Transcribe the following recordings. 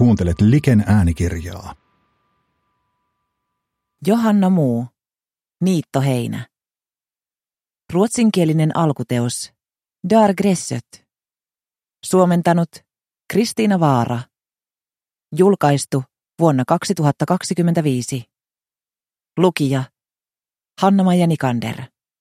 Kuuntelet Liken äänikirjaa. Johanna Muu, Niittoheinä. Ruotsinkielinen alkuteos Dar Gräset. Suomentanut Kristiina Vaara. Julkaistu vuonna 2025. Lukija Hanna-Maija Nikander.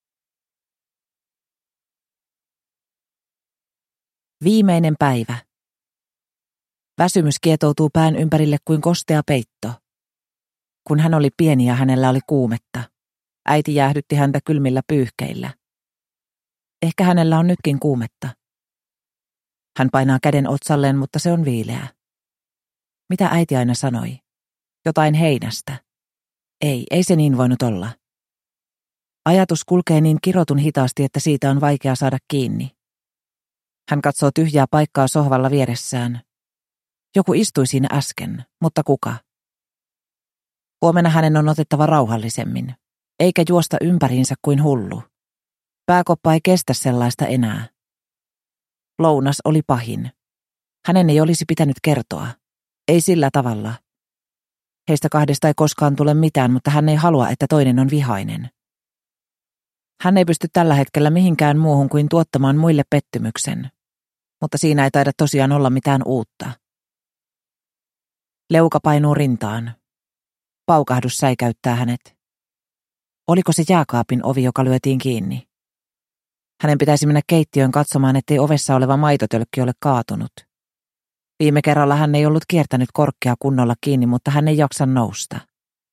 Viimeinen päivä. Väsymys kietoutuu pään ympärille kuin kostea peitto. Kun hän oli pieni ja hänellä oli kuumetta, äiti jäähdytti häntä kylmillä pyyhkeillä. Ehkä hänellä on nytkin kuumetta. Hän painaa käden otsalleen, mutta se on viileä. Mitä äiti aina sanoi? Jotain heinästä. Ei se niin voinut olla. Ajatus kulkee niin kirotun hitaasti, että siitä on vaikea saada kiinni. Hän katsoo tyhjää paikkaa sohvalla vieressään. Joku istui siinä äsken, mutta kuka? Huomenna hänen on otettava rauhallisemmin, eikä juosta ympäriinsä kuin hullu. Pääkoppa ei kestä sellaista enää. Lounas oli pahin. Hänen ei olisi pitänyt kertoa. Ei sillä tavalla. Heistä kahdesta ei koskaan tule mitään, mutta hän ei halua, että toinen on vihainen. Hän ei pysty tällä hetkellä mihinkään muuhun kuin tuottamaan muille pettymyksen. Mutta siinä ei taida tosiaan olla mitään uutta. Leuka painuu rintaan. Paukahdus säikäyttää hänet. Oliko se jääkaapin ovi, joka lyötiin kiinni? Hänen pitäisi mennä keittiöön katsomaan, ettei ovessa oleva maitotölkki ole kaatunut. Viime kerralla hän ei ollut kiertänyt korkkia kunnolla kiinni, mutta hän ei jaksa nousta.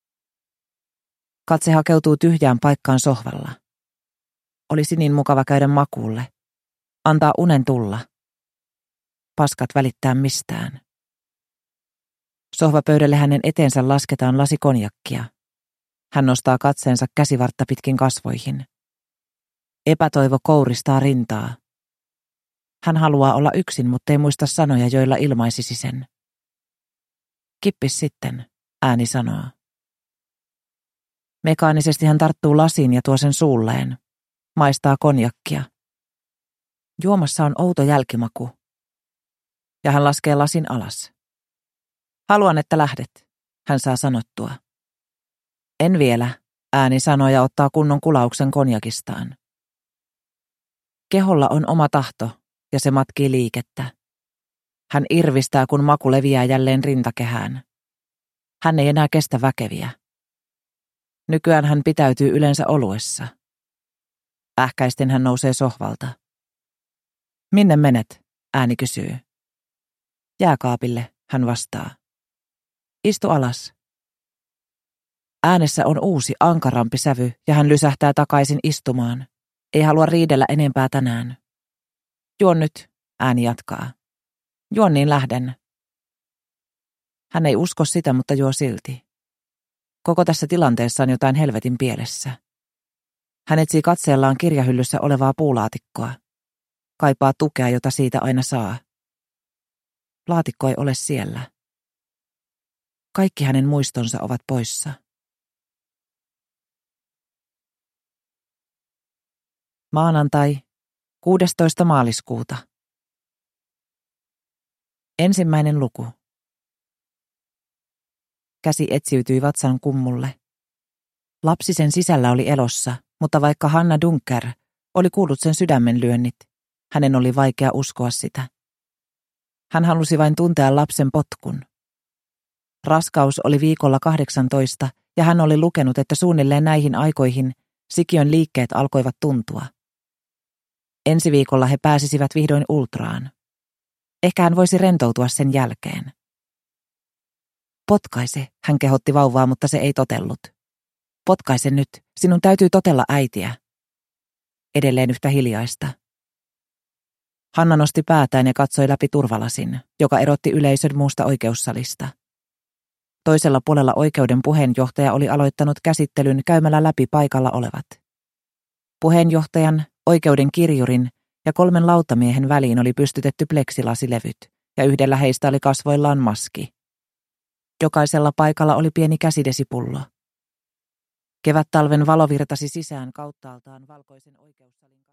Katse hakeutuu tyhjään paikkaan sohvalla. Olisi niin mukava käydä makuulle. Antaa unen tulla. Paskat välittää mistään. Sohvapöydälle hänen eteensä lasketaan lasi konjakkia. Hän nostaa katseensa käsivartta pitkin kasvoihin. Epätoivo kouristaa rintaa. Hän haluaa olla yksin, mutta ei muista sanoja, joilla ilmaisisi sen. Kippis sitten, ääni sanoo. Mekaanisesti hän tarttuu lasiin ja tuo sen suulleen. Maistaa konjakkia. Juomassa on outo jälkimaku. Ja hän laskee lasin alas. Haluan, että lähdet, hän saa sanottua. En vielä, ääni sanoo ja ottaa kunnon kulauksen konjakistaan. Keholla on oma tahto ja se matkii liikettä. Hän irvistää, kun maku leviää jälleen rintakehään. Hän ei enää kestä väkeviä. Nykyään hän pitäytyy yleensä oluessa. Ähkäisten hän nousee sohvalta. Minne menet? Ääni kysyy. Jääkaapille, hän vastaa. Istu alas. Äänessä on uusi, ankarampi sävy ja hän lysähtää takaisin istumaan. Ei halua riidellä enempää tänään. Juon nyt, ääni jatkaa. Juon niin lähden. Hän ei usko sitä, mutta juo silti. Koko tässä tilanteessa on jotain helvetin pielessä. Hän etsii katseellaan kirjahyllyssä olevaa puulaatikkoa. Kaipaa tukea, jota siitä aina saa. Laatikko ei ole siellä. Kaikki hänen muistonsa ovat poissa. Maanantai, 16. maaliskuuta. Ensimmäinen luku. Käsi etsiytyi vatsan kummulle. Lapsi sen sisällä oli elossa, mutta vaikka Hanna Dunker oli kuullut sen sydämenlyönnit, hänen oli vaikea uskoa sitä. Hän halusi vain tuntea lapsen potkun. Raskaus oli viikolla 18 ja hän oli lukenut, että suunnilleen näihin aikoihin sikiön liikkeet alkoivat tuntua. Ensi viikolla he pääsisivät vihdoin ultraan. Ehkä hän voisi rentoutua sen jälkeen. Potkaise, hän kehotti vauvaa, mutta se ei totellut. Potkaise nyt, sinun täytyy totella äitiä. Edelleen yhtä hiljaista. Hanna nosti päätään ja katsoi läpi turvalasin, joka erotti yleisön muusta oikeussalista. Toisella puolella oikeuden puheenjohtaja oli aloittanut käsittelyn käymällä läpi paikalla olevat. Puheenjohtajan, oikeuden kirjurin ja 3 lautamiehen väliin oli pystytetty pleksilasilevyt, ja yhdellä heistä oli kasvoillaan maski. Jokaisella paikalla oli pieni käsidesipullo. Kevättalven valo virtasi sisään kauttaaltaan valkoisen oikeussalin